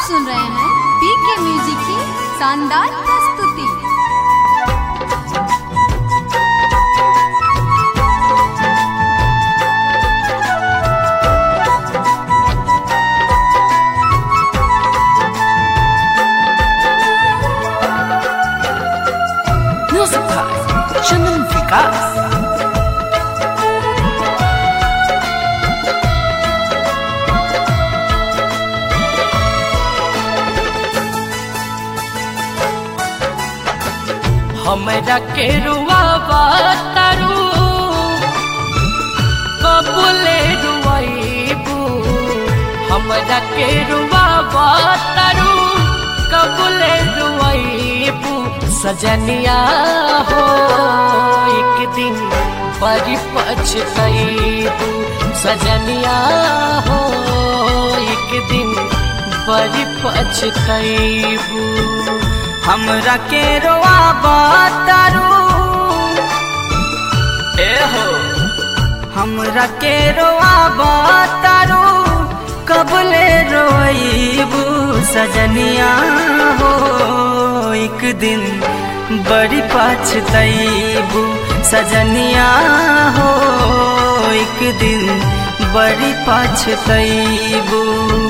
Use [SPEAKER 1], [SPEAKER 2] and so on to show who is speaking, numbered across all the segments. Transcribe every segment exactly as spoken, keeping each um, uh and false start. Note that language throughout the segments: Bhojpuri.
[SPEAKER 1] सुन रहे हैं पीके म्यूजिक की शानदार प्रस्तुति।
[SPEAKER 2] Music by Chandan Vikas. हमरा के रुआवा तारू कबूले रुआईबू, हमरा के रुआवा तारू कबूले रुआईबू। सजनिया हो एक दिन बड़ी पछताईबू, सजनिया हो एक दिन बड़ी पछताईबू। हमरा के रोआबा तारू ए हो, हमरा के रोआबा तारू कबले रोईबू। सजनिया हो एक दिन बड़ी पछताईबू, सजनिया हो एक दिन बड़ी पछताईबू।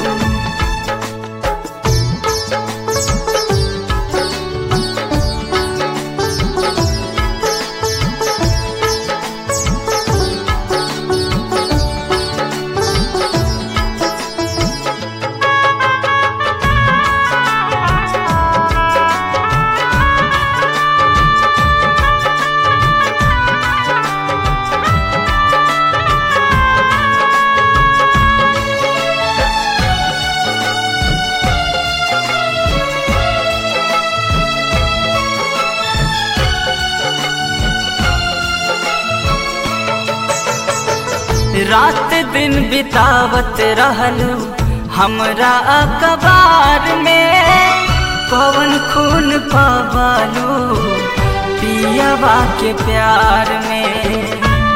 [SPEAKER 2] रात दिन बितावत रहलू हमरा अखबार में, कौन खून पवालू पियवा के प्यार में।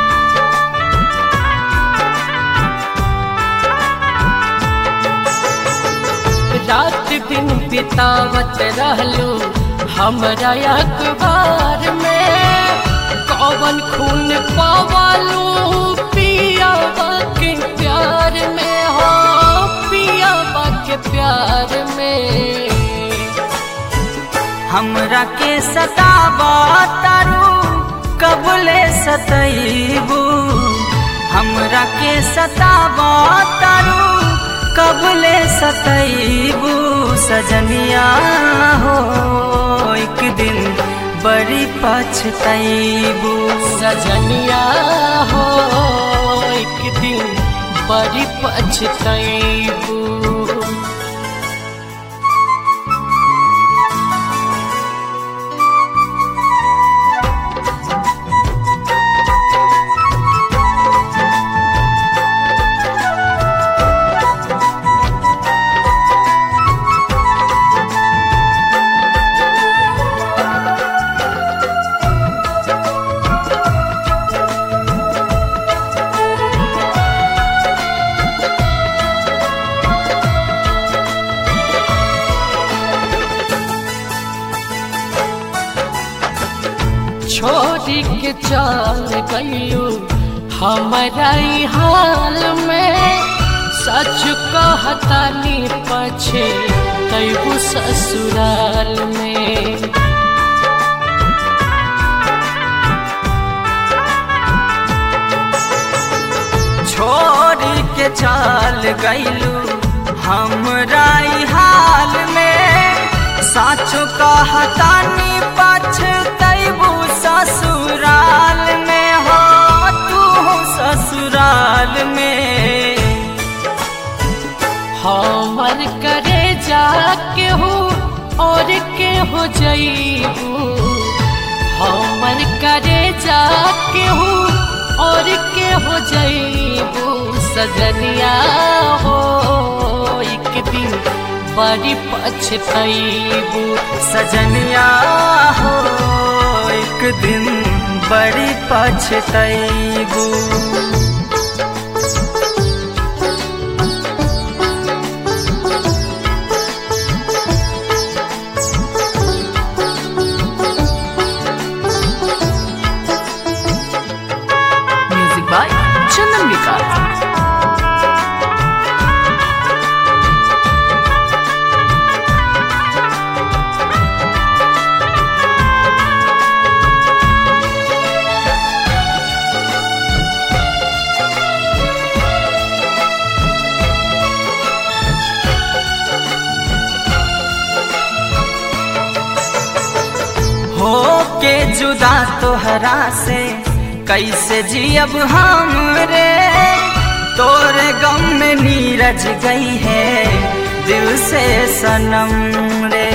[SPEAKER 2] रात दिन बितावत रहलू हमरा अखबार में, कौन खून पवालू पियावा के प्यार में। हो पियावा के प्यार में हमरा के सतावा तारू कबले सताईबू, हमरा के सतावा तारू कबले सताईबू। सजनिया हो एक दिन बड़ी पछताईबू, सजनिया हो एक दिन बड़ी पछताईबू। छोड़ी के चल गईलू हमारा हाल में, सच कहतानी पछे तैबू ससुराल में। छोड़ी के चल गईलू हमरा हाल में, सच कहतानी पछे तैबू ससुराल में। हो तू ससुराल में हमर करे जाके हो और के हो जाईबू, हमर करे जाके हो और के हो जाईबू। सजनिया हो एक दिन बड़ी पछताईबू, सजनिया हो एक दिन बड़ी पछताईबू।
[SPEAKER 3] जुदा तोहरा से कैसे जियब हम रे, तोरे गम में नीरज गई है दिल से सनम रे।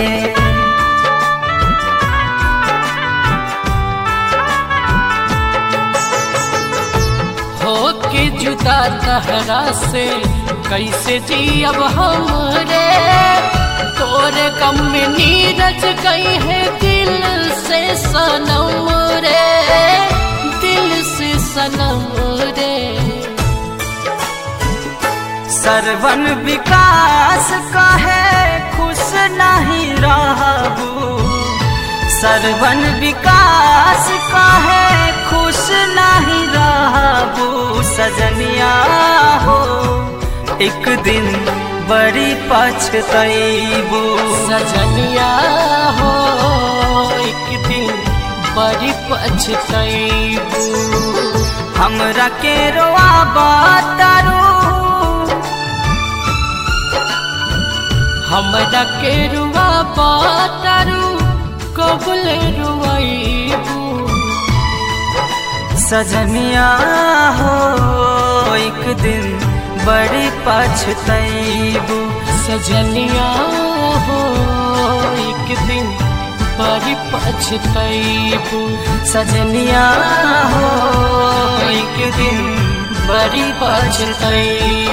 [SPEAKER 2] हो के जुदा तहरा से कैसे जियब हम रे, तोरे गम में नीरज गई है दिल से सनम रे, दिल से सनम रे।
[SPEAKER 3] सरवन विकास कहे खुश नहीं रहबू, सरवन विकास कहे खुश नहीं रहबू। सजनिया हो एक दिन बड़ी पछतैबू,
[SPEAKER 2] सजनिया हो एक दिन बड़ी पछतैबू।
[SPEAKER 3] हमरा के रोआ बतारू,
[SPEAKER 2] हमरा के रुआ बतारू कबल रुआईबू।
[SPEAKER 3] सजनिया हो एक दिन बड़ी पछतैबू,
[SPEAKER 2] सजनिया हो एक दिन बड़ी पछतैबू।
[SPEAKER 3] सजनिया हो एक दिन बड़ी पछतैबू।